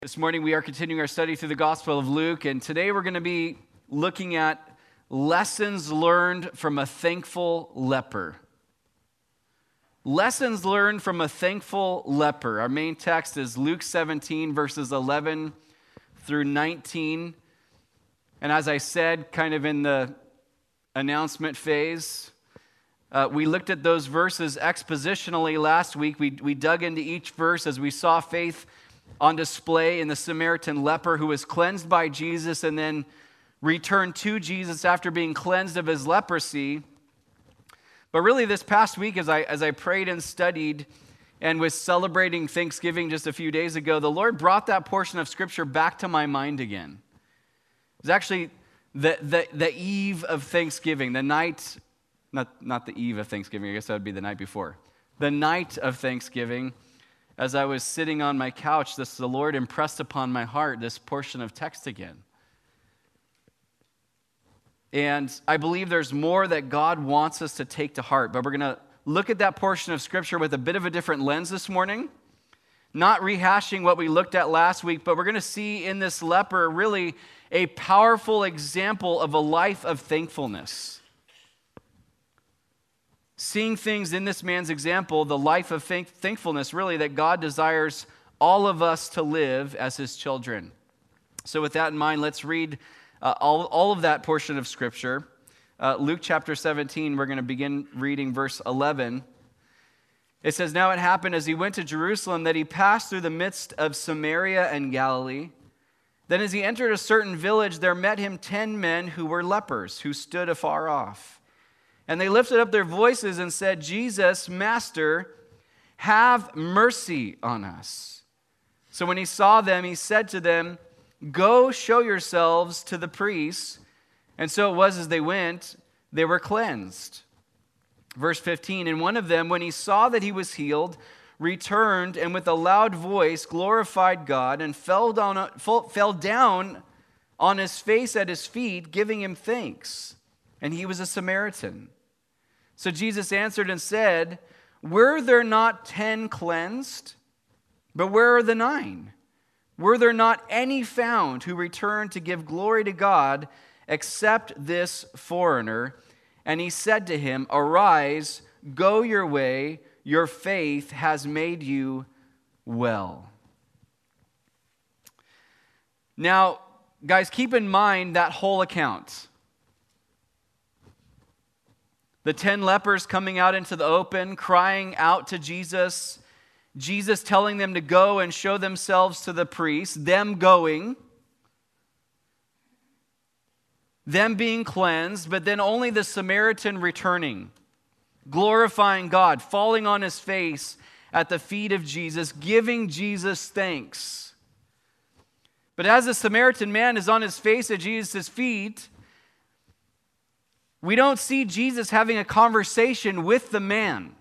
This morning we are continuing our study through the Gospel of Luke, and today we're going to be looking at lessons learned from a thankful leper. Lessons learned from a thankful leper. Our main text is Luke 17, verses 11 through 19. And as I said, kind of in the announcement phase, we looked at those verses expositionally last week. We dug into each verse as we saw faith on display in the Samaritan leper who was cleansed by Jesus and then returned to Jesus after being cleansed of his leprosy. But really this past week as I prayed and studied and was celebrating Thanksgiving just a few days ago, the Lord brought that portion of Scripture back to my mind again. It was actually the eve of Thanksgiving, the night, not the eve of Thanksgiving, I guess that would be the night before. The night of Thanksgiving, as I was sitting on my couch, the Lord impressed upon my heart this portion of text again. And I believe there's more that God wants us to take to heart, but we're going to look at that portion of Scripture with a bit of a different lens this morning, not rehashing what we looked at last week, but we're going to see in this leper really a powerful example of a life of thankfulness. Seeing things in this man's example, the life of thankfulness, really, that God desires all of us to live as his children. So with that in mind, let's read all of that portion of Scripture. Luke chapter 17, we're going to begin reading verse 11. It says, "Now it happened as he went to Jerusalem that he passed through the midst of Samaria and Galilee. Then as he entered a certain village, there met him 10 men who were lepers, who stood afar off. And they lifted up their voices and said, 'Jesus, Master, have mercy on us.' So when he saw them, he said to them, 'Go show yourselves to the priests.' And so it was as they went, they were cleansed." Verse 15, "And one of them, when he saw that he was healed, returned and with a loud voice glorified God and fell down on his face at his feet, giving him thanks. And he was a Samaritan. So Jesus answered and said, 'Were there not 10 cleansed? But where are the 9? Were there not any found who returned to give glory to God except this foreigner?' And he said to him, 'Arise, go your way, your faith has made you well.'" Now, guys, keep in mind that whole account. The 10 lepers coming out into the open, crying out to Jesus. Jesus telling them to go and show themselves to the priests. Them going. Them being cleansed, but then only the Samaritan returning. Glorifying God, falling on his face at the feet of Jesus, giving Jesus thanks. But as the Samaritan man is on his face at Jesus' feet, we don't see Jesus having a conversation with the man.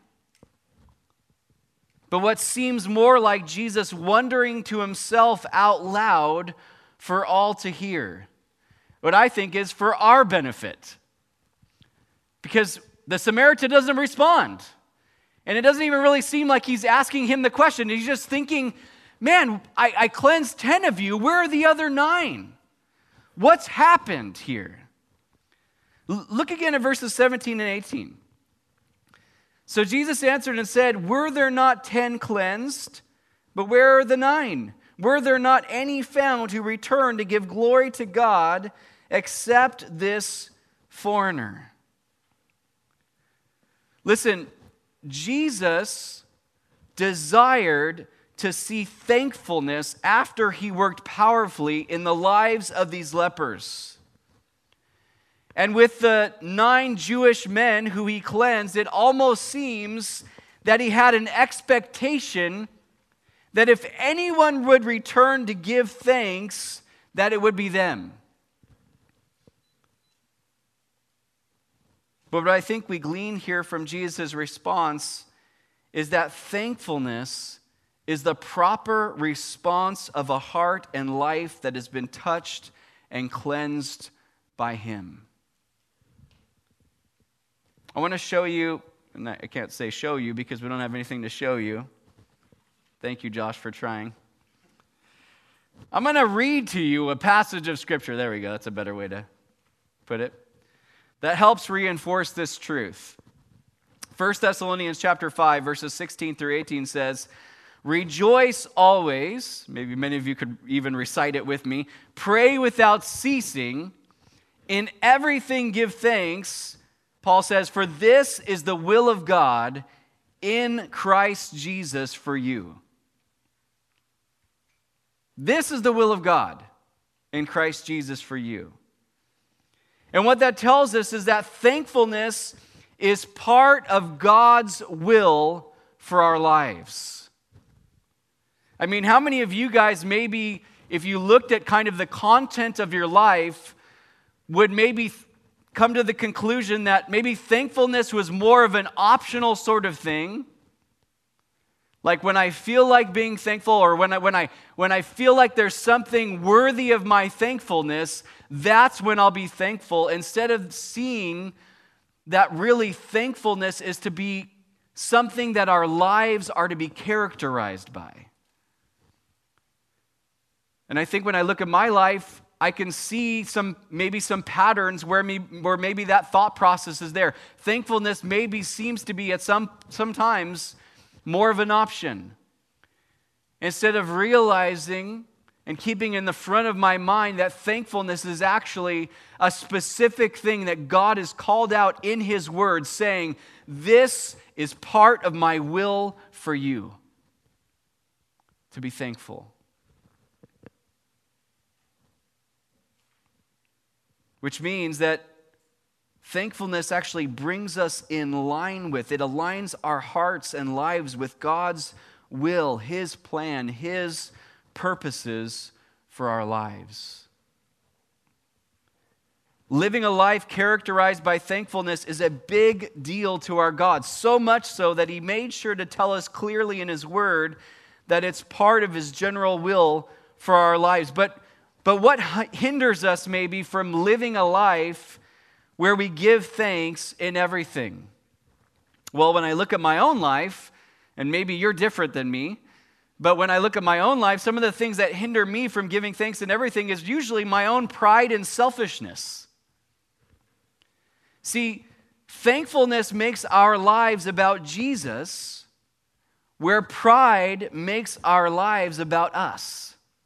But what seems more like Jesus wondering to himself out loud for all to hear. What I think is for our benefit. Because the Samaritan doesn't respond. And it doesn't even really seem like he's asking him the question. He's just thinking, man, I cleansed 10 of you. Where are the other 9? What's happened here? Look again at verses 17 and 18. "So Jesus answered and said, 'Were there not 10 cleansed? But where are the 9? Were there not any found who returned to give glory to God except this foreigner?'" Listen, Jesus desired to see thankfulness after he worked powerfully in the lives of these lepers. And with the 9 Jewish men who he cleansed, it almost seems that he had an expectation that if anyone would return to give thanks, that it would be them. But what I think we glean here from Jesus' response is that thankfulness is the proper response of a heart and life that has been touched and cleansed by him. I want to show you, and I can't say show you because we don't have anything to show you. Thank you, Josh, for trying. I'm going to read to you a passage of Scripture. There we go. That's a better way to put it. That helps reinforce this truth. 1 Thessalonians chapter 5, verses 16 through 18 says, "Rejoice always," maybe many of you could even recite it with me, "pray without ceasing, in everything give thanks," Paul says, "for this is the will of God in Christ Jesus for you." This is the will of God in Christ Jesus for you. And what that tells us is that thankfulness is part of God's will for our lives. I mean, how many of you guys maybe, if you looked at kind of the content of your life, would maybe come to the conclusion that maybe thankfulness was more of an optional sort of thing? Like when I feel like being thankful, or when I feel like there's something worthy of my thankfulness, that's when I'll be thankful, instead of seeing that really thankfulness is to be something that our lives are to be characterized by. And I think when I look at my life, I can see maybe some patterns where maybe that thought process is there. Thankfulness maybe seems to be at sometimes more of an option. Instead of realizing and keeping in the front of my mind that thankfulness is actually a specific thing that God has called out in His Word, saying, this is part of my will for you, to be thankful. Which means that thankfulness actually brings us in line with, it aligns our hearts and lives with God's will, His plan, His purposes for our lives. Living a life characterized by thankfulness is a big deal to our God, so much so that He made sure to tell us clearly in His Word that it's part of His general will for our lives. But what hinders us maybe from living a life where we give thanks in everything? Well, when I look at my own life, and maybe you're different than me, but when I look at my own life, some of the things that hinder me from giving thanks in everything is usually my own pride and selfishness. See, thankfulness makes our lives about Jesus, where pride makes our lives about us.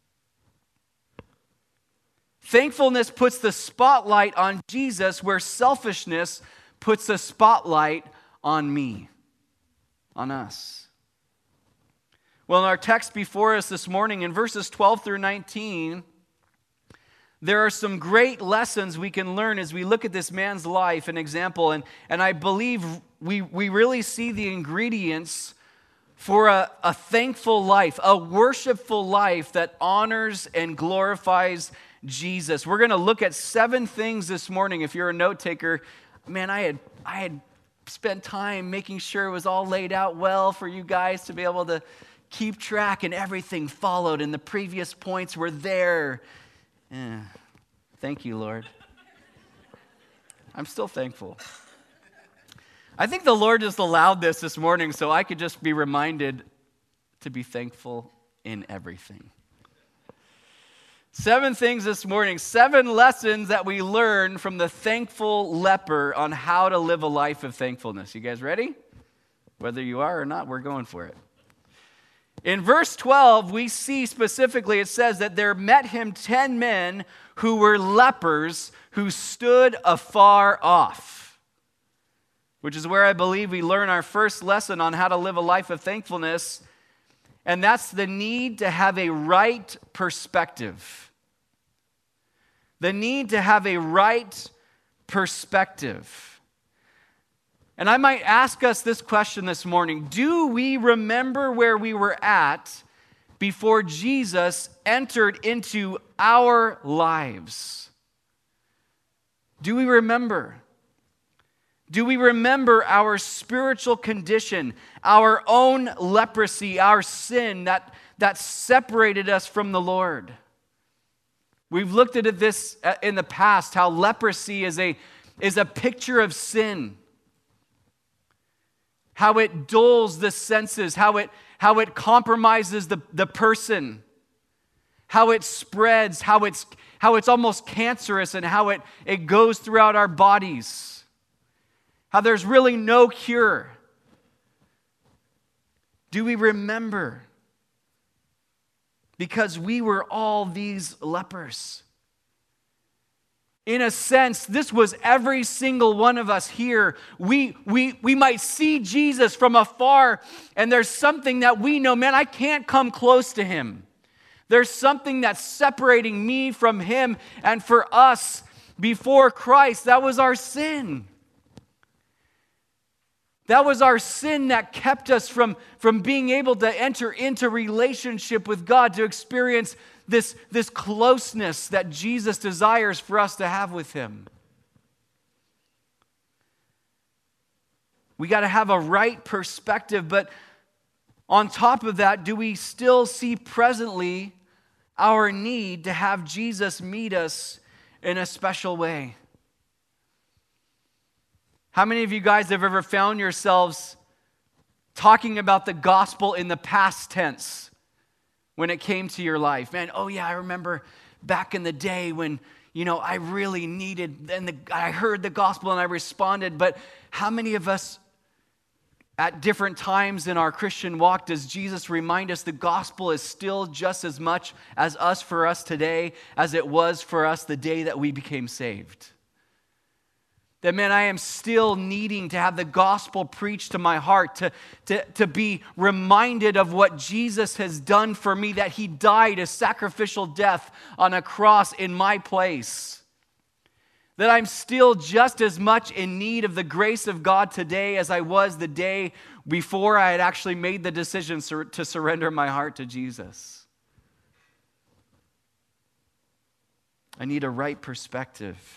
Thankfulness puts the spotlight on Jesus, where selfishness puts the spotlight on me, on us. Well, in our text before us this morning, in verses 12 through 19, there are some great lessons we can learn as we look at this man's life and example. And I believe we really see the ingredients for a thankful life, a worshipful life that honors and glorifies Jesus. We're going to look at 7 things this morning. If you're a note taker, man, I had spent time making sure it was all laid out well for you guys to be able to keep track, and everything followed, and the previous points were there. Thank you, Lord. I'm still thankful. I think the Lord just allowed this morning so I could just be reminded to be thankful in everything. 7 things this morning, 7 lessons that we learn from the thankful leper on how to live a life of thankfulness. You guys ready? Whether you are or not, we're going for it. In verse 12, we see specifically, it says that there met him 10 men who were lepers who stood afar off, which is where I believe we learn our first lesson on how to live a life of thankfulness, and that's the need to have a right perspective. The need to have a right perspective. And I might ask us this question this morning: do we remember where we were at before Jesus entered into our lives? Do we remember? Do we remember our spiritual condition, our own leprosy, our sin that separated us from the Lord? We've looked at this in the past, how leprosy is a picture of sin. How it dulls the senses, how it compromises the person, how it spreads, how it's almost cancerous, and how it goes throughout our bodies. How there's really no cure. Do we remember? Because we were all these lepers. In a sense, this was every single one of us here. We might see Jesus from afar, and there's something that we know, man, I can't come close to him. There's something that's separating me from him. And for us, before Christ, that was our sin. That was our sin that kept us from being able to enter into relationship with God, to experience this closeness that Jesus desires for us to have with him. We got to have a right perspective, but on top of that, do we still see presently our need to have Jesus meet us in a special way? How many of you guys have ever found yourselves talking about the gospel in the past tense when it came to your life? Man, oh yeah, I remember back in the day when, I really needed, and I heard the gospel and I responded. But how many of us at different times in our Christian walk does Jesus remind us the gospel is still just as much as us for us today as it was for us the day that we became saved? That, man, I am still needing to have the gospel preached to my heart, to be reminded of what Jesus has done for me, that he died a sacrificial death on a cross in my place. That I'm still just as much in need of the grace of God today as I was the day before I had actually made the decision to surrender my heart to Jesus. I need a right perspective.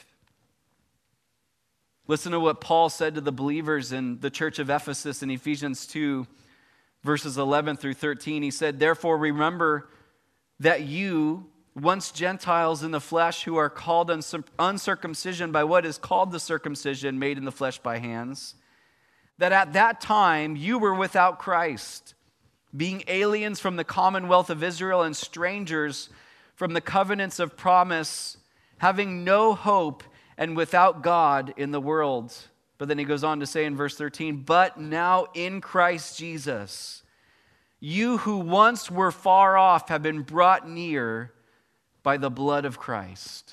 Listen to what Paul said to the believers in the church of Ephesus in Ephesians 2, verses 11 through 13. He said, "Therefore remember that you, once Gentiles in the flesh, who are called uncircumcision by what is called the circumcision made in the flesh by hands, that at that time you were without Christ, being aliens from the commonwealth of Israel and strangers from the covenants of promise, having no hope and without God in the world." But then he goes on to say in verse 13, "But now in Christ Jesus, you who once were far off have been brought near by the blood of Christ."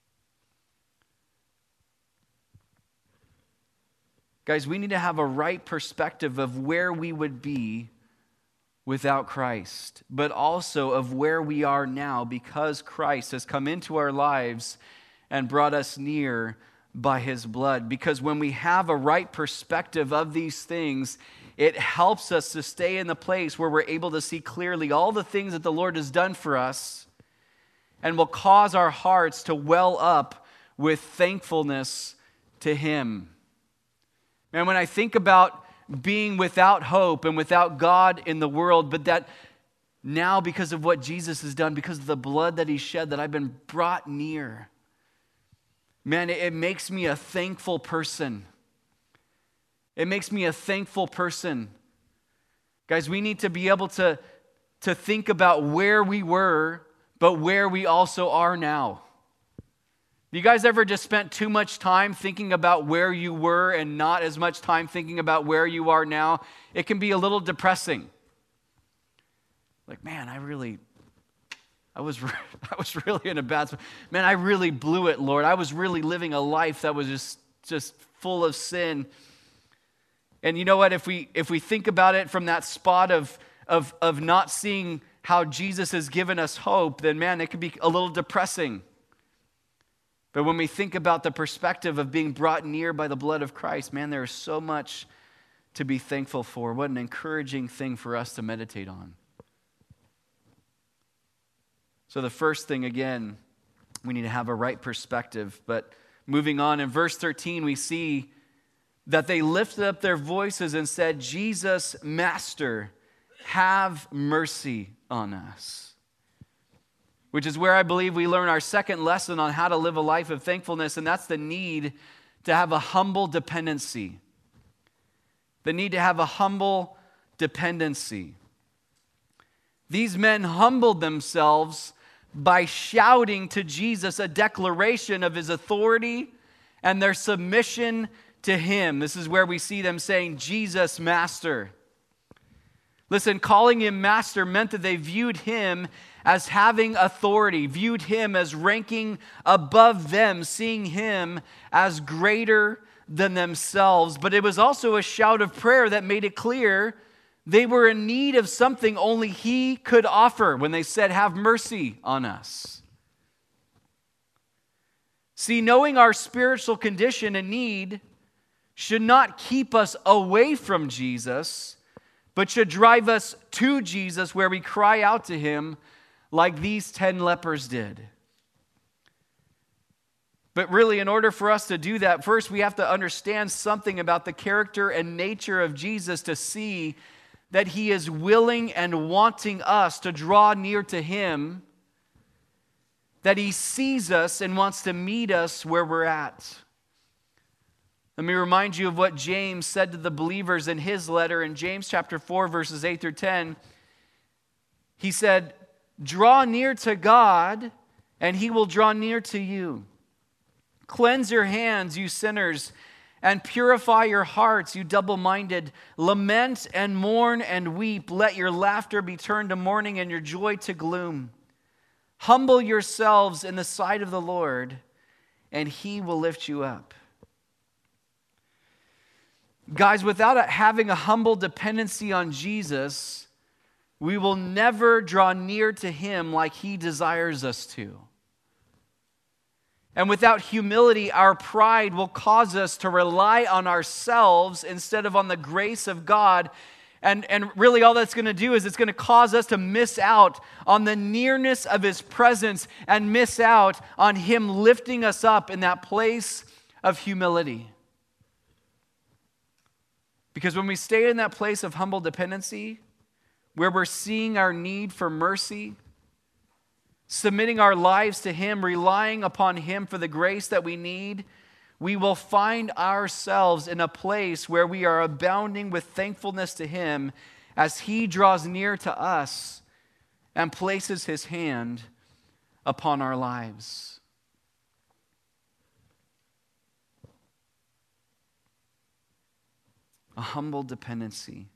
Guys, we need to have a right perspective of where we would be without Christ, but also of where we are now because Christ has come into our lives and brought us near by his blood. Because when we have a right perspective of these things, it helps us to stay in the place where we're able to see clearly all the things that the Lord has done for us, and will cause our hearts to well up with thankfulness to him. Man, when I think about being without hope and without God in the world, but that now because of what Jesus has done, because of the blood that he shed, that I've been brought near, man, it makes me a thankful person. It makes me a thankful person. Guys, we need to be able to think about where we were, but where we also are now. You guys ever just spent too much time thinking about where you were and not as much time thinking about where you are now? It can be a little depressing. Like, man, I was really in a bad spot. Man, I really blew it, Lord. I was really living a life that was just full of sin. And you know what? If we think about it from that spot of not seeing how Jesus has given us hope, then man, it can be a little depressing. But when we think about the perspective of being brought near by the blood of Christ, man, there is so much to be thankful for. What an encouraging thing for us to meditate on. So the first thing, again, we need to have a right perspective. But moving on, in verse 13, we see that they lifted up their voices and said, "Jesus, Master, have mercy on us." Which is where I believe we learn our second lesson on how to live a life of thankfulness, and that's the need to have a humble dependency. The need to have a humble dependency. These men humbled themselves by shouting to Jesus a declaration of his authority and their submission to him. This is where we see them saying, Jesus, Master. Listen, calling him Master meant that they viewed him as having authority, viewed him as ranking above them, seeing him as greater than themselves. But it was also a shout of prayer that made it clear they were in need of something only he could offer when they said, have mercy on us. See, knowing our spiritual condition and need should not keep us away from Jesus, but should drive us to Jesus where we cry out to him like these 10 lepers did. But really, in order for us to do that, first we have to understand something about the character and nature of Jesus to see that he is willing and wanting us to draw near to him, that he sees us and wants to meet us where we're at. Let me remind you of what James said to the believers in his letter in James chapter 4, verses 8 through 10. He said, draw near to God, and he will draw near to you. Cleanse your hands, you sinners, and purify your hearts, you double-minded. Lament and mourn and weep. Let your laughter be turned to mourning and your joy to gloom. Humble yourselves in the sight of the Lord, and he will lift you up. Guys, without having a humble dependency on Jesus, we will never draw near to him like he desires us to. And without humility, our pride will cause us to rely on ourselves instead of on the grace of God. And really all that's going to do is it's going to cause us to miss out on the nearness of his presence and miss out on him lifting us up in that place of humility. Because when we stay in that place of humble dependency, where we're seeing our need for mercy, submitting our lives to him, relying upon him for the grace that we need, we will find ourselves in a place where we are abounding with thankfulness to him as he draws near to us and places his hand upon our lives. A humble dependency.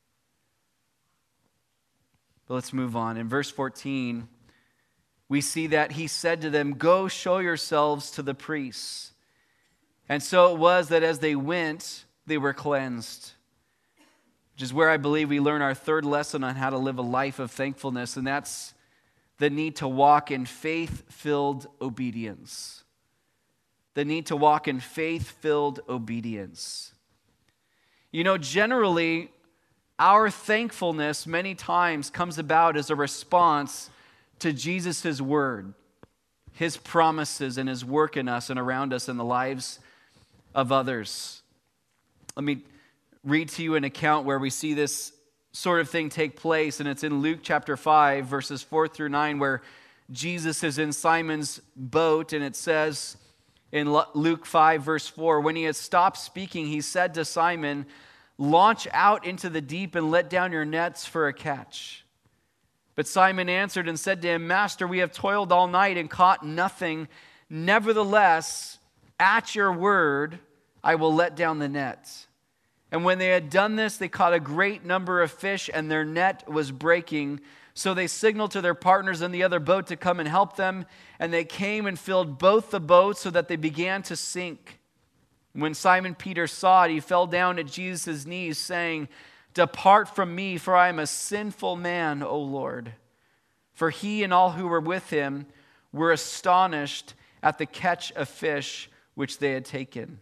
But let's move on. In verse 14, we see that he said to them, go show yourselves to the priests. And so it was that as they went, they were cleansed. Which is where I believe we learn our third lesson on how to live a life of thankfulness, and that's the need to walk in faith-filled obedience. The need to walk in faith-filled obedience. You know, generally, our thankfulness many times comes about as a response to Jesus' word, his promises and his work in us and around us in the lives of others. Let me read to you an account where we see this sort of thing take place, and it's in Luke chapter 5, verses 4 through 9, where Jesus is in Simon's boat, and it says in Luke 5, verse 4, when he had stopped speaking, he said to Simon, launch out into the deep and let down your nets for a catch. But Simon answered and said to him, Master, we have toiled all night and caught nothing. Nevertheless, at your word, I will let down the net. And when they had done this, they caught a great number of fish, and their net was breaking. So they signaled to their partners in the other boat to come and help them. And they came and filled both the boats so that they began to sink. When Simon Peter saw it, he fell down at Jesus' knees, saying, Depart from me, for I am a sinful man, O Lord. For he and all who were with him were astonished at the catch of fish which they had taken.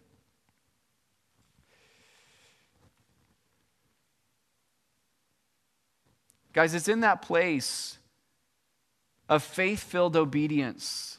Guys, it's in that place of faith-filled obedience,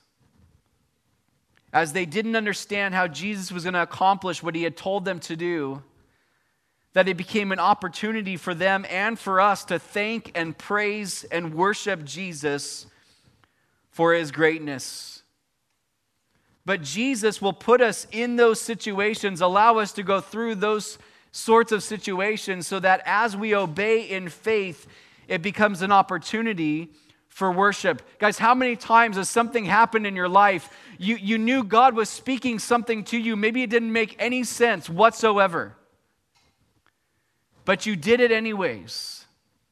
as they didn't understand how Jesus was going to accomplish what he had told them to do, that it became an opportunity for them and for us to thank and praise and worship Jesus for his greatness. But Jesus will put us in those situations, allow us to go through those sorts of situations so that as we obey in faith, it becomes an opportunity for worship. Guys, how many times has something happened in your life, you knew God was speaking something to you, maybe it didn't make any sense whatsoever, but you did it anyways.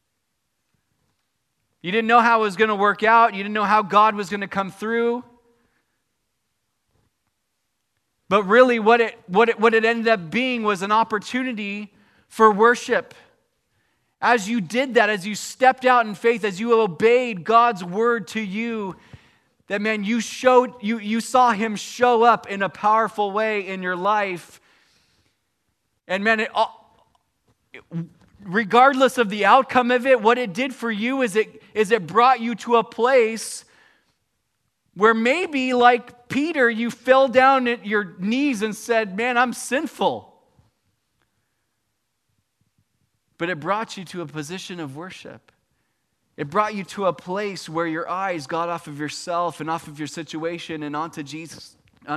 You didn't know how it was going to work out. You didn't know how God was going to come through. But really what it ended up being was an opportunity for worship. As you did that, as you stepped out in faith, as you obeyed God's word to you, that man, you saw him show up in a powerful way in your life. And man, regardless of the outcome of it, what it did for you is it brought you to a place where maybe like Peter, you fell down at your knees and said, man, I'm sinful. But it brought you to a position of worship. It brought you to a place where your eyes got off of yourself and off of your situation and onto Jesus.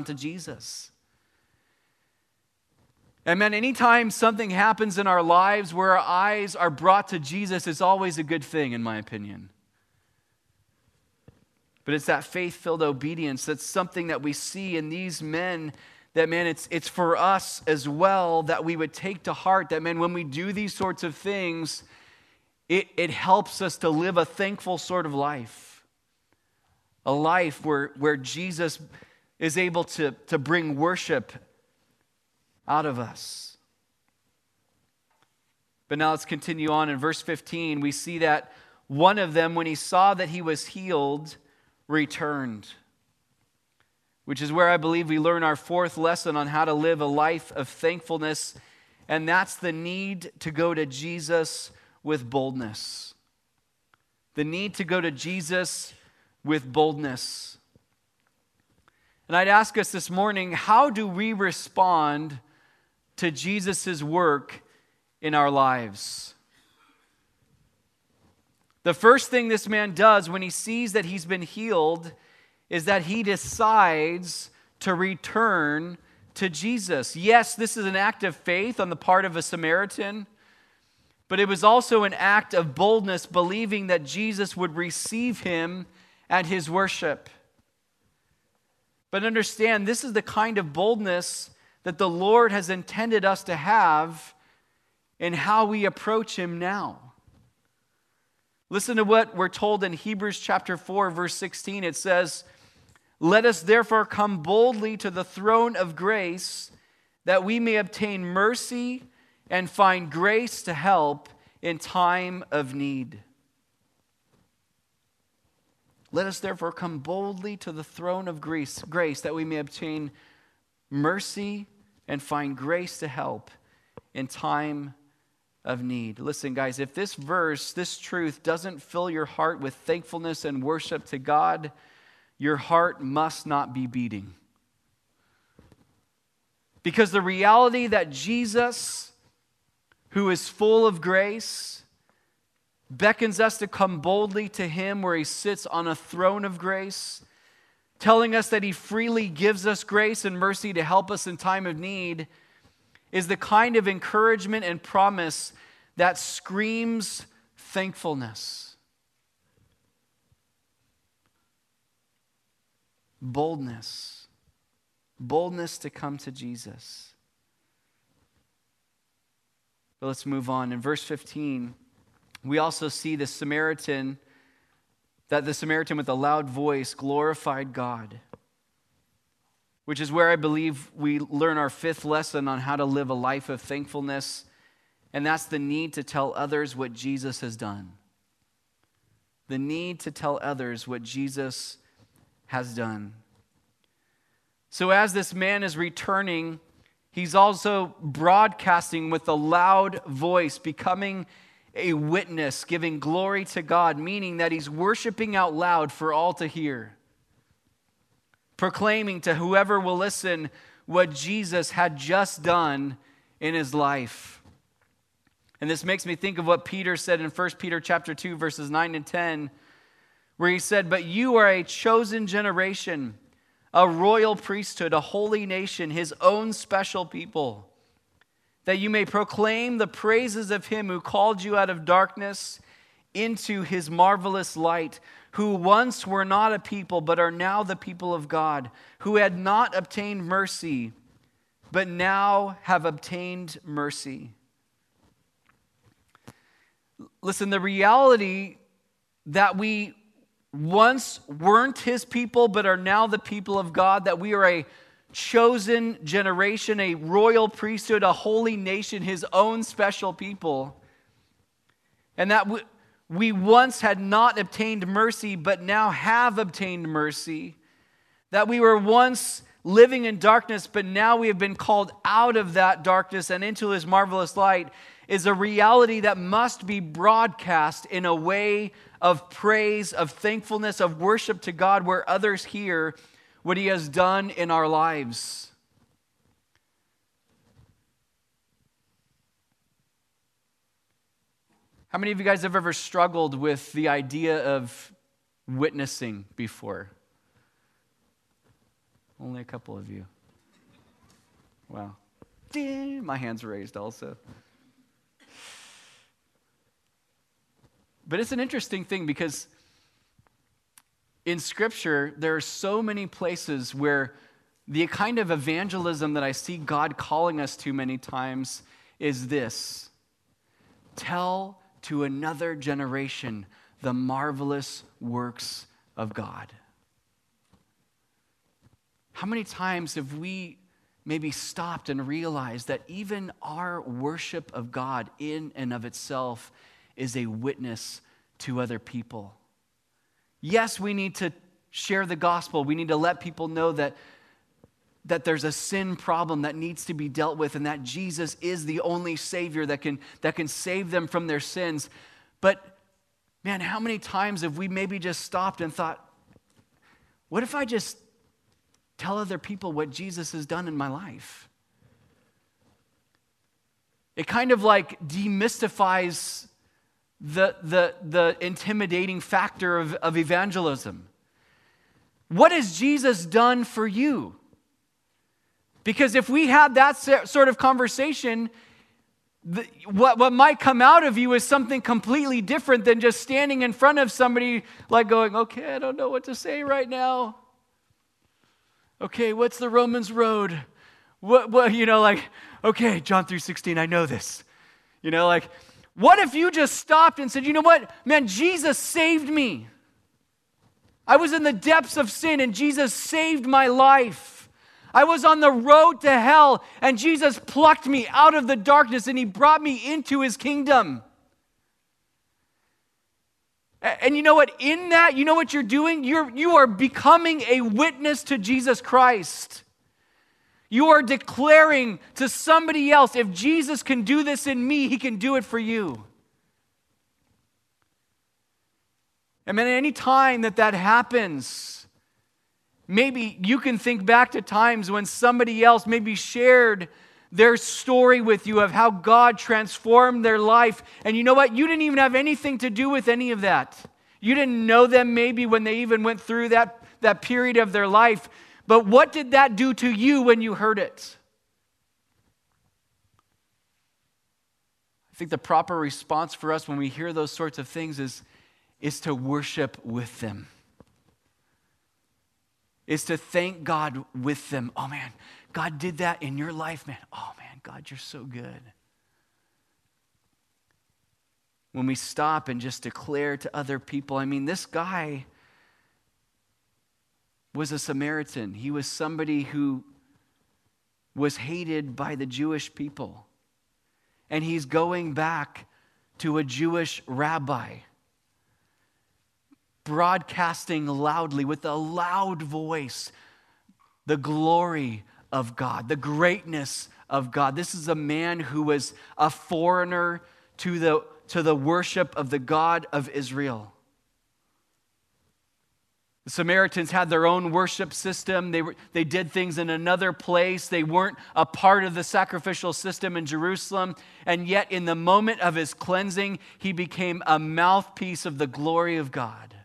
And man, anytime something happens in our lives where our eyes are brought to Jesus, it's always a good thing, in my opinion. But it's that faith-filled obedience that's something that we see in these men, that, man, it's for us as well that we would take to heart that, man, when we do these sorts of things, it helps us to live a thankful sort of life. A life where Jesus is able to bring worship out of us. But now let's continue on. In verse 15, we see that one of them, when he saw that he was healed, returned. Which is where I believe we learn our fourth lesson on how to live a life of thankfulness, and that's the need to go to Jesus with boldness. The need to go to Jesus with boldness. And I'd ask us this morning, how do we respond to Jesus' work in our lives? The first thing this man does when he sees that he's been healed is that he decides to return to Jesus. Yes, this is an act of faith on the part of a Samaritan, but it was also an act of boldness, believing that Jesus would receive him at his worship. But understand, this is the kind of boldness that the Lord has intended us to have in how we approach him now. Listen to what we're told in Hebrews chapter 4, verse 16. It says, "Let us therefore come boldly to the throne of grace, that we may obtain mercy and find grace to help in time of need." Let us therefore come boldly to the throne of grace, that we may obtain mercy and find grace to help in time of need. Listen, guys, if this verse, this truth doesn't fill your heart with thankfulness and worship to God, your heart must not be beating. Because the reality that Jesus, who is full of grace, beckons us to come boldly to him where he sits on a throne of grace, telling us that he freely gives us grace and mercy to help us in time of need, is the kind of encouragement and promise that screams thankfulness. Boldness. Boldness to come to Jesus. But let's move on. In verse 15, we also see the Samaritan with a loud voice glorified God, which is where I believe we learn our fifth lesson on how to live a life of thankfulness, and that's the need to tell others what Jesus has done. The need to tell others what Jesus has done. So as this man is returning, he's also broadcasting with a loud voice, becoming a witness, giving glory to God, meaning that he's worshiping out loud for all to hear, proclaiming to whoever will listen what Jesus had just done in his life. And this makes me think of what Peter said in 1 Peter chapter 2, verses 9 and 10, where he said, "But you are a chosen generation, a royal priesthood, a holy nation, his own special people, that you may proclaim the praises of him who called you out of darkness into his marvelous light, who once were not a people, but are now the people of God, who had not obtained mercy, but now have obtained mercy. Listen, the reality that we once weren't his people, but are now the people of God, that we are a chosen generation, a royal priesthood, a holy nation, his own special people, and that we once had not obtained mercy, but now have obtained mercy, that we were once living in darkness, but now we have been called out of that darkness and into his marvelous light, is a reality that must be broadcast in a way of praise, of thankfulness, of worship to God, where others hear what he has done in our lives. How many of you guys have ever struggled with the idea of witnessing before? Only a couple of you. Wow. My hand's raised also. But it's an interesting thing because in Scripture, there are so many places where the kind of evangelism that I see God calling us to many times is this: tell to another generation the marvelous works of God. How many times have we maybe stopped and realized that even our worship of God in and of itself is a witness to other people? Yes, we need to share the gospel. We need to let people know that there's a sin problem that needs to be dealt with and that Jesus is the only Savior that can save them from their sins. But man, how many times have we maybe just stopped and thought, what if I just tell other people what Jesus has done in my life? It kind of like demystifies the intimidating factor of evangelism. What has Jesus done for you? Because if we had that sort of conversation, what might come out of you is something completely different than just standing in front of somebody like going, okay, I don't know what to say right now. Okay, what's the Romans road? What okay, John 3:16, I know this. What if you just stopped and said, you know what, man, Jesus saved me. I was in the depths of sin and Jesus saved my life. I was on the road to hell and Jesus plucked me out of the darkness and he brought me into his kingdom. And you know what? In that, you know what you're doing? You are becoming a witness to Jesus Christ. You are declaring to somebody else, if Jesus can do this in me, he can do it for you. And then any time that happens, maybe you can think back to times when somebody else maybe shared their story with you of how God transformed their life. And you know what? You didn't even have anything to do with any of that. You didn't know them maybe when they even went through that period of their life. But what did that do to you when you heard it? I think the proper response for us when we hear those sorts of things is to worship with them. Is to thank God with them. Oh man, God did that in your life, man. Oh man, God, you're so good. When we stop and just declare to other people, I mean, this guy was a Samaritan. He was somebody who was hated by the Jewish people. And he's going back to a Jewish rabbi, broadcasting loudly with a loud voice the glory of God, the greatness of God. This is a man who was a foreigner to the worship of the God of Israel. The Samaritans had their own worship system. They did things in another place. They weren't a part of the sacrificial system in Jerusalem. And yet in the moment of his cleansing, he became a mouthpiece of the glory of God.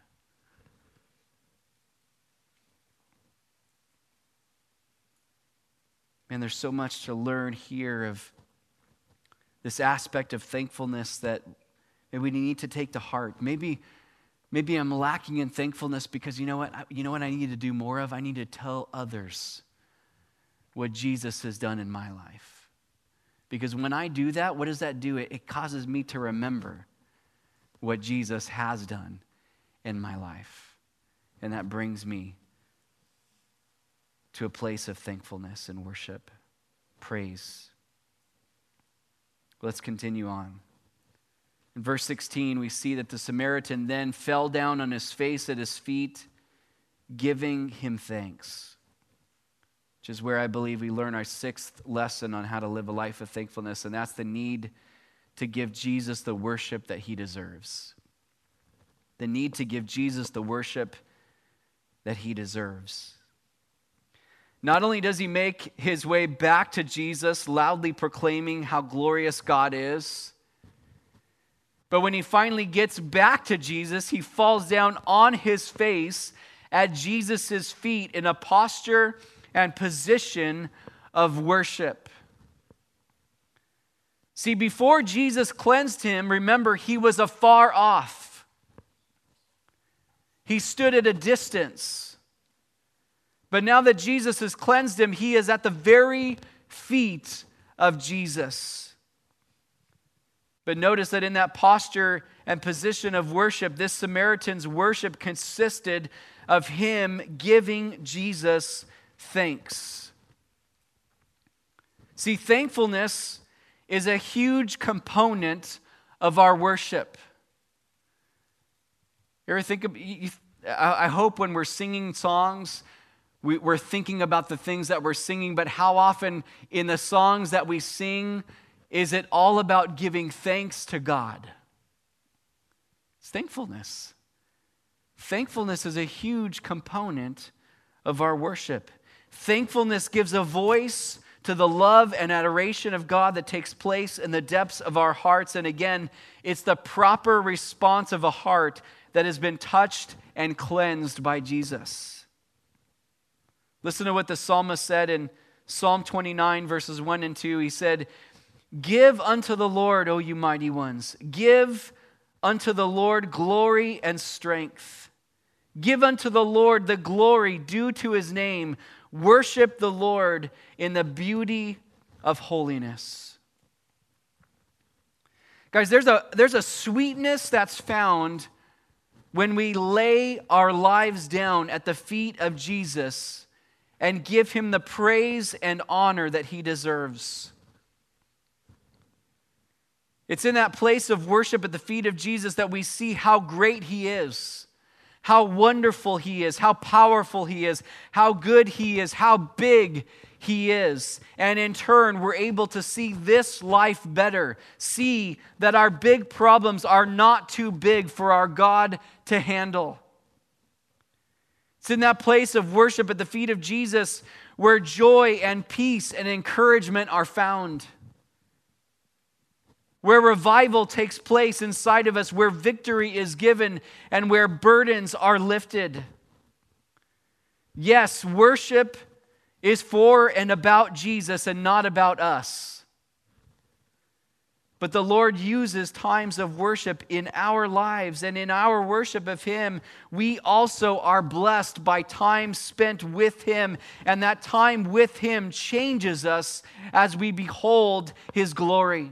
Man, there's so much to learn here of this aspect of thankfulness that And we need to take to heart. Maybe I'm lacking in thankfulness because you know what I need to do more of? I need to tell others what Jesus has done in my life. Because when I do that, what does that do? It causes me to remember what Jesus has done in my life. And that brings me to a place of thankfulness and worship, praise. Let's continue on. In verse 16, we see that the Samaritan then fell down on his face at his feet, giving him thanks, which is where I believe we learn our sixth lesson on how to live a life of thankfulness, and that's the need to give Jesus the worship that he deserves. The need to give Jesus the worship that he deserves. Not only does he make his way back to Jesus, loudly proclaiming how glorious God is, but when he finally gets back to Jesus, he falls down on his face at Jesus' feet in a posture and position of worship. See, before Jesus cleansed him, remember, he was afar off. He stood at a distance. But now that Jesus has cleansed him, he is at the very feet of Jesus. But notice that in that posture and position of worship, this Samaritan's worship consisted of him giving Jesus thanks. See, thankfulness is a huge component of our worship. You ever think of, I hope when we're singing songs, we're thinking about the things that we're singing, but how often in the songs that we sing, is it all about giving thanks to God? It's thankfulness. Thankfulness is a huge component of our worship. Thankfulness gives a voice to the love and adoration of God that takes place in the depths of our hearts. And again, it's the proper response of a heart that has been touched and cleansed by Jesus. Listen to what the psalmist said in Psalm 29, verses 1 and 2. He said, "Give unto the Lord, O you mighty ones. Give unto the Lord glory and strength. Give unto the Lord the glory due to his name. Worship the Lord in the beauty of holiness." Guys, there's a sweetness that's found when we lay our lives down at the feet of Jesus and give him the praise and honor that he deserves. It's in that place of worship at the feet of Jesus that we see how great he is, how wonderful he is, how powerful he is, how good he is, how big he is. And in turn, we're able to see this life better, see that our big problems are not too big for our God to handle. It's in that place of worship at the feet of Jesus where joy and peace and encouragement are found, where revival takes place inside of us, where victory is given, and where burdens are lifted. Yes, worship is for and about Jesus and not about us. But the Lord uses times of worship in our lives, and in our worship of him, we also are blessed by time spent with him, and that time with him changes us as we behold his glory.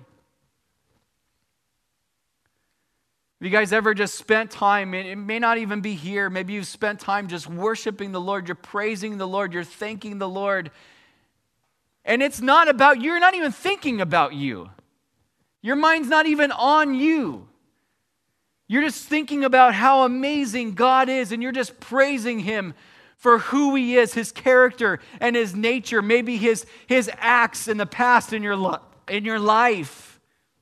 Have you guys ever just spent time, it may not even be here, maybe you've spent time just worshiping the Lord, you're praising the Lord, you're thanking the Lord, and it's not about you, you're not even thinking about you. Your mind's not even on you. You're just thinking about how amazing God is, and you're just praising him for who he is, his character and his nature, maybe his acts in the past in your life.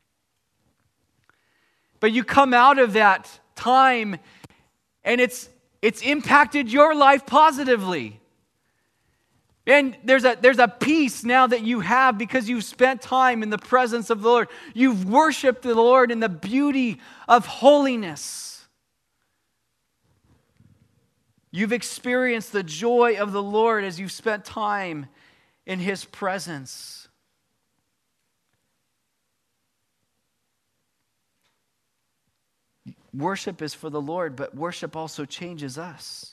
But you come out of that time and it's impacted your life positively. And there's a peace now that you have because you've spent time in the presence of the Lord. You've worshiped the Lord in the beauty of holiness. You've experienced the joy of the Lord as you've spent time in his presence. Worship is for the Lord, but worship also changes us.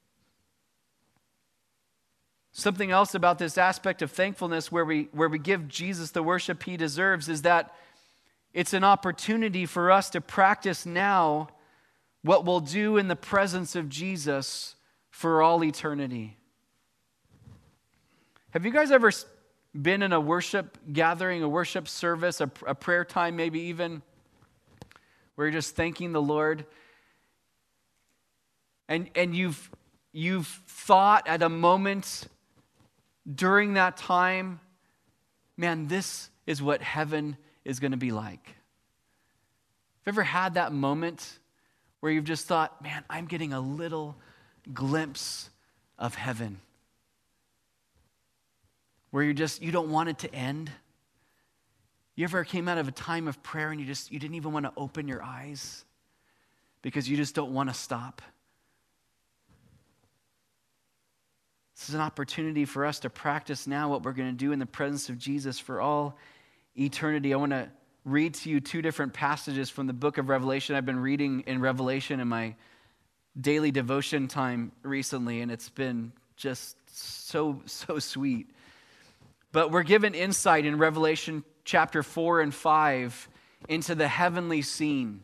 Something else about this aspect of thankfulness where we give Jesus the worship he deserves is that it's an opportunity for us to practice now what we'll do in the presence of Jesus for all eternity. Have you guys ever been in a worship gathering, a worship service, a prayer time maybe even, where you're just thanking the Lord? And you've thought at a moment during that time, man, this is what heaven is going to be like. Have you ever had that moment where you've just thought, man, I'm getting a little glimpse of heaven? Where you don't want it to end? You ever came out of a time of prayer and you didn't even want to open your eyes because you just don't want to stop? This is an opportunity for us to practice now what we're going to do in the presence of Jesus for all eternity. I want to read to you two different passages from the book of Revelation. I've been reading in Revelation in my daily devotion time recently, and it's been just so sweet. But we're given insight in Revelation chapter 4 and 5 into the heavenly scene.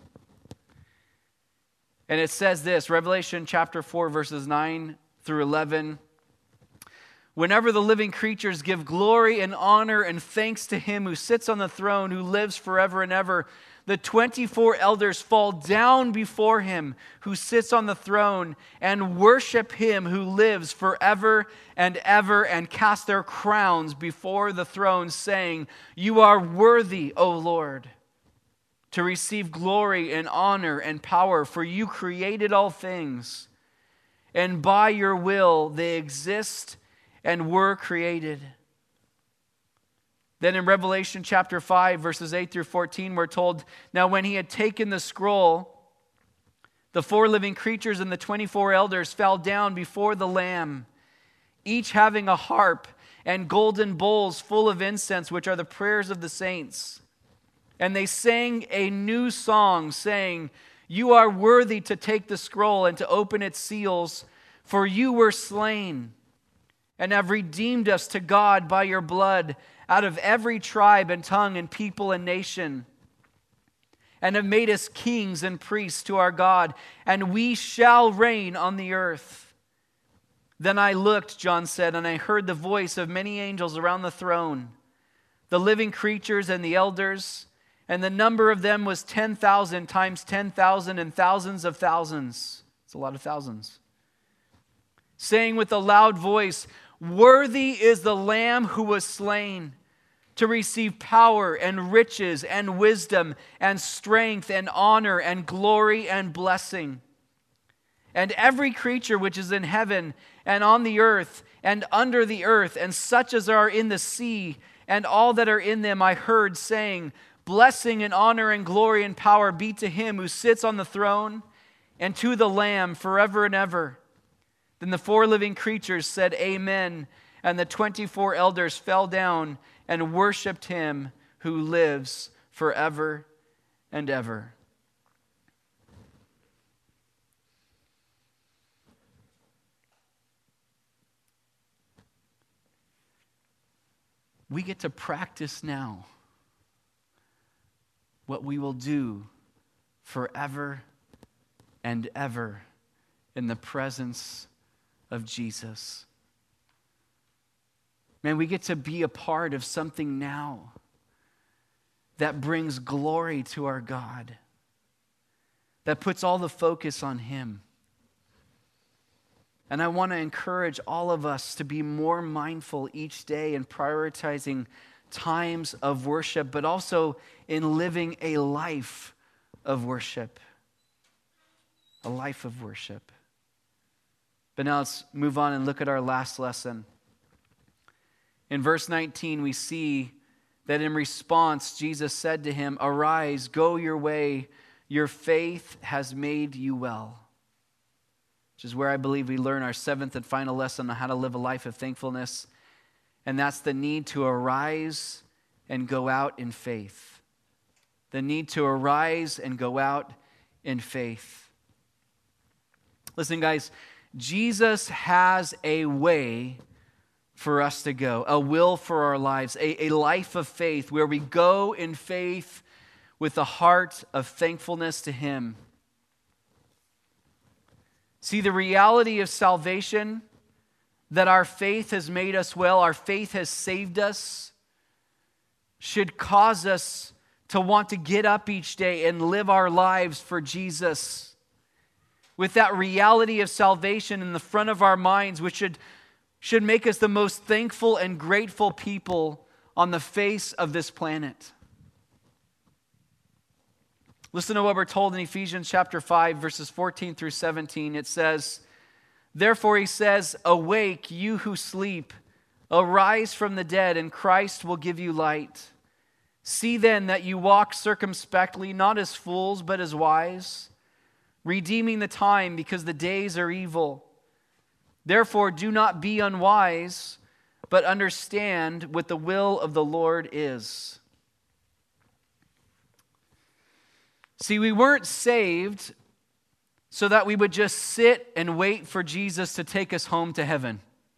And it says this, Revelation chapter 4, verses 9 through 11. Whenever the living creatures give glory and honor and thanks to him who sits on the throne, who lives forever and ever, the 24 elders fall down before him who sits on the throne and worship him who lives forever and ever and cast their crowns before the throne, saying, "You are worthy, O Lord, to receive glory and honor and power, for you created all things, and by your will they exist and were created." Then in Revelation chapter 5, verses 8 through 14, we're told, now when he had taken the scroll, the 4 living creatures and the 24 elders fell down before the Lamb, each having a harp and golden bowls full of incense, which are the prayers of the saints. And they sang a new song, saying, "You are worthy to take the scroll and to open its seals, for you were slain and have redeemed us to God by your blood out of every tribe and tongue and people and nation, and have made us kings and priests to our God, and we shall reign on the earth." Then I looked, John said, and I heard the voice of many angels around the throne, the living creatures and the elders, and the number of them was 10,000 times 10,000 and thousands of thousands. It's a lot of thousands. Saying with a loud voice, "Worthy is the Lamb who was slain to receive power and riches and wisdom and strength and honor and glory and blessing." And every creature which is in heaven and on the earth and under the earth and such as are in the sea and all that are in them, I heard saying, "Blessing and honor and glory and power be to him who sits on the throne and to the Lamb forever and ever." Then the 4 living creatures said, "Amen." And the 24 elders fell down and worshiped him who lives forever and ever. We get to practice now what we will do forever and ever in the presence of Jesus. Man, we get to be a part of something now that brings glory to our God, that puts all the focus on him. And I want to encourage all of us to be more mindful each day in prioritizing times of worship, but also in living a life of worship. A life of worship. But now let's move on and look at our last lesson. In verse 19, we see that in response, Jesus said to him, "Arise, go your way, your faith has made you well." Which is where I believe we learn our 7th and final lesson on how to live a life of thankfulness. And that's the need to arise and go out in faith. The need to arise and go out in faith. Listen, guys, Jesus has a way for us to go, a will for our lives, a life of faith where we go in faith with a heart of thankfulness to Him. See, the reality of salvation, that our faith has made us well, our faith has saved us, should cause us to want to get up each day and live our lives for Jesus. With that reality of salvation in the front of our minds, which should make us the most thankful and grateful people on the face of this planet. Listen to what we're told in Ephesians chapter 5, verses 14 through 17. It says, "Therefore he says, awake, you who sleep, arise from the dead, and Christ will give you light. See then that you walk circumspectly, not as fools, but as wise, redeeming the time, because the days are evil. Therefore do not be unwise, but understand what the will of the Lord is." See, we weren't saved so that we would just sit and wait for Jesus to take us home to heaven,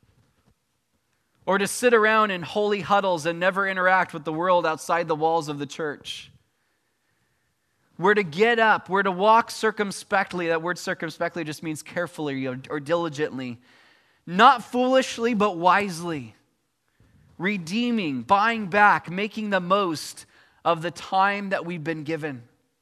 or to sit around in holy huddles and never interact with the world outside the walls of the church. We're to get up, we're to walk circumspectly. That word circumspectly just means carefully or diligently. Not foolishly, but wisely. Redeeming, buying back, making the most of the time that we've been given.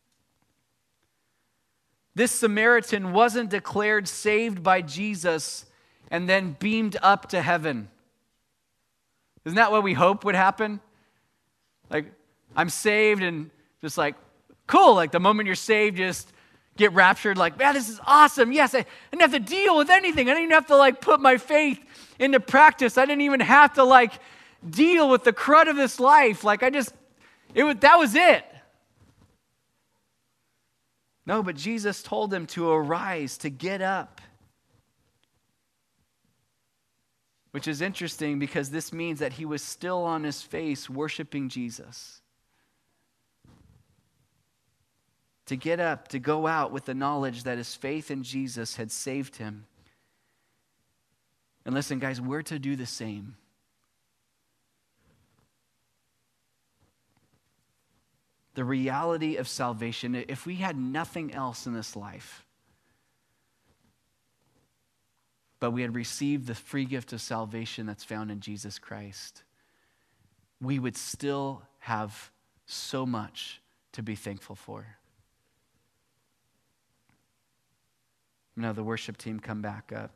This Samaritan wasn't declared saved by Jesus and then beamed up to heaven. Isn't that what we hope would happen? Like, I'm saved and just like, cool. Like the moment you're saved, just get raptured. Like, man, this is awesome. Yes, I didn't have to deal with anything. I didn't even have to like put my faith into practice. I didn't even have to like deal with the crud of this life. Like that was it. No, but Jesus told him to arise, to get up. Which is interesting because this means that he was still on his face worshiping Jesus. To get up, to go out with the knowledge that his faith in Jesus had saved him. And listen, guys, we're to do the same. The reality of salvation, if we had nothing else in this life, but we had received the free gift of salvation that's found in Jesus Christ, we would still have so much to be thankful for. Now the worship team come back up.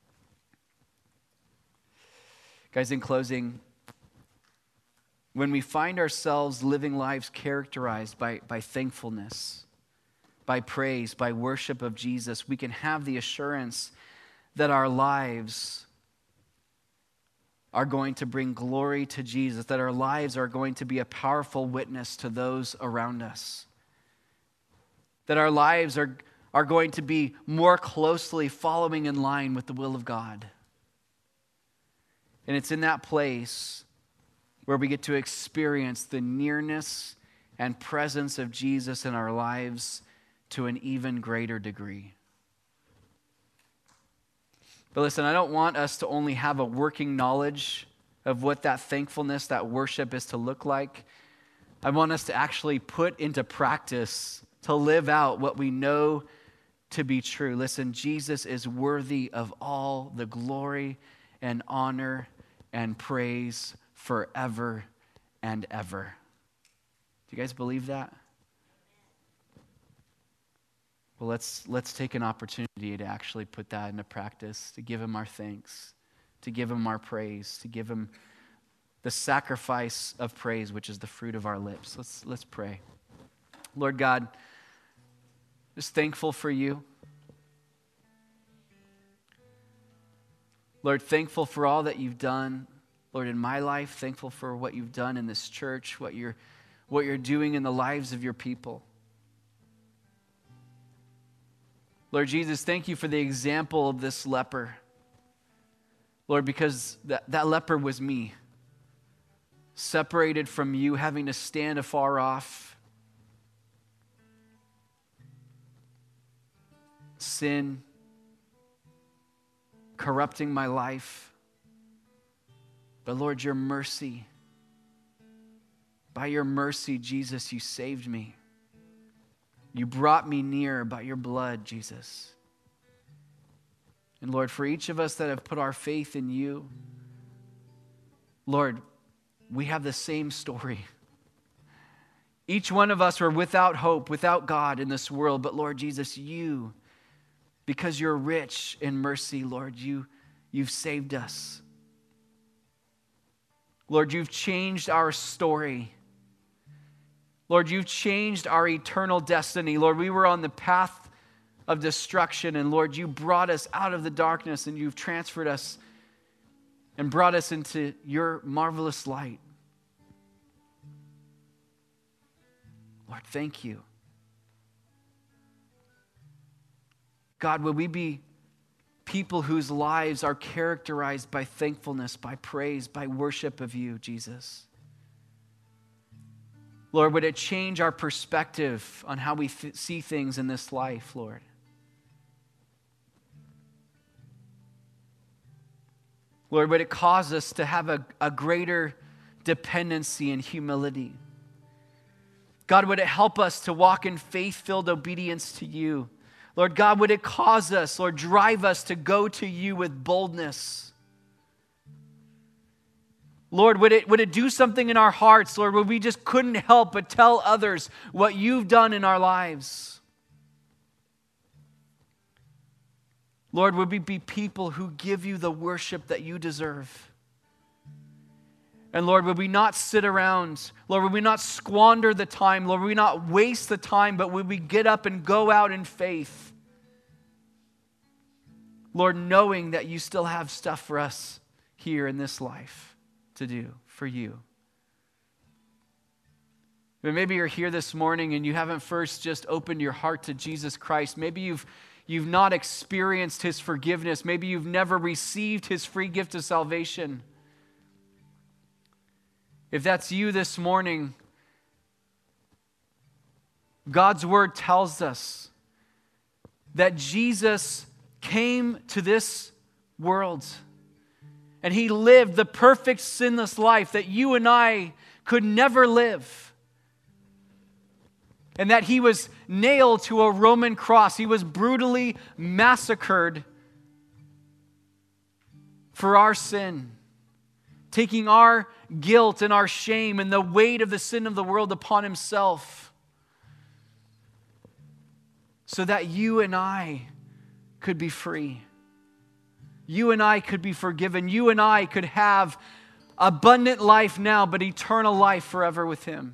Guys, in closing, when we find ourselves living lives characterized by thankfulness, by praise, by worship of Jesus, we can have the assurance that our lives are going to bring glory to Jesus, that our lives are going to be a powerful witness to those around us, that our lives are going to be more closely following in line with the will of God. And it's in that place where we get to experience the nearness and presence of Jesus in our lives to an even greater degree. But listen, I don't want us to only have a working knowledge of what that thankfulness, that worship is to look like. I want us to actually put into practice, to live out what we know to be true. Listen, Jesus is worthy of all the glory and honor and praise forever and ever. Do you guys believe that? Well, let's take an opportunity to actually put that into practice, to give him our thanks, to give him our praise, to give him the sacrifice of praise, which is the fruit of our lips. Let's pray. Lord God, just thankful for you. Lord, thankful for all that you've done. Lord, in my life, thankful for what you've done in this church, what you're doing in the lives of your people. Lord Jesus, thank you for the example of this leper. Lord, because that leper was me, separated from you, having to stand afar off. sin corrupting my life. But Lord, your mercy, by your mercy, Jesus, you saved me. You brought me near by your blood, Jesus. And Lord, for each of us that have put our faith in you, Lord, we have the same story. Each one of us are without hope, without God in this world. But Lord Jesus, you, because you're rich in mercy, Lord, you've saved us. Lord, you've changed our story. Lord, you've changed our eternal destiny. Lord, we were on the path of destruction, and Lord, you brought us out of the darkness, and you've transferred us and brought us into your marvelous light. Lord, thank you. God, will we be people whose lives are characterized by thankfulness, by praise, by worship of you, Jesus? Lord, would it change our perspective on how we see things in this life, Lord? Lord, would it cause us to have a greater dependency and humility? God, would it help us to walk in faith-filled obedience to you? Lord God, would it cause us, Lord, drive us to go to you with boldness? Lord, would it do something in our hearts, Lord, where we just couldn't help but tell others what you've done in our lives? Lord, would we be people who give you the worship that you deserve? And Lord, would we not sit around? Lord, would we not squander the time? Lord, would we not waste the time, but would we get up and go out in faith? Lord, knowing that you still have stuff for us here in this life to do for you. But maybe you're here this morning and you haven't first just opened your heart to Jesus Christ. Maybe you've not experienced his forgiveness. Maybe you've never received his free gift of salvation. If that's you this morning, God's word tells us that Jesus came to this world and he lived the perfect sinless life that you and I could never live. And that he was nailed to a Roman cross. He was brutally massacred for our sin, taking our guilt and our shame and the weight of the sin of the world upon himself, so that you and I could be free. You and I could be forgiven. You and I could have abundant life now, but eternal life forever with him.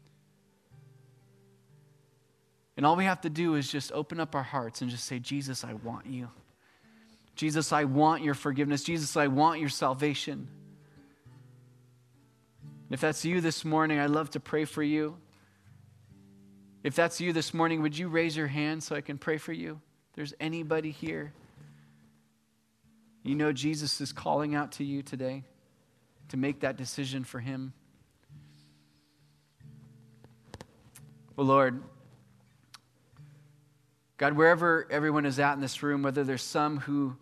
And all we have to do is just open up our hearts and just say, Jesus, I want you. Jesus, I want your forgiveness. Jesus, I want your salvation. If that's you this morning, I'd love to pray for you. If that's you this morning, would you raise your hand so I can pray for you? If there's anybody here, you know Jesus is calling out to you today to make that decision for him. Well, Lord, God, wherever everyone is at in this room, whether there's some who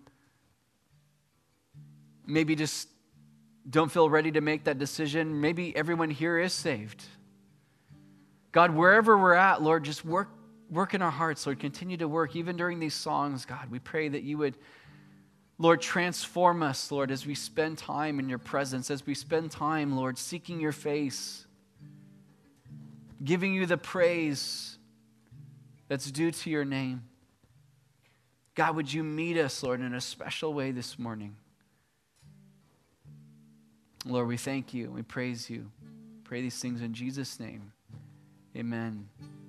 maybe just don't feel ready to make that decision, maybe everyone here is saved. God, wherever we're at, Lord, just work in our hearts, Lord. Continue to work, even during these songs, God. We pray that you would, Lord, transform us, Lord, as we spend time in your presence, as we spend time, Lord, seeking your face, giving you the praise that's due to your name. God, would you meet us, Lord, in a special way this morning? Lord, we thank you. We praise you. Pray these things in Jesus' name. Amen.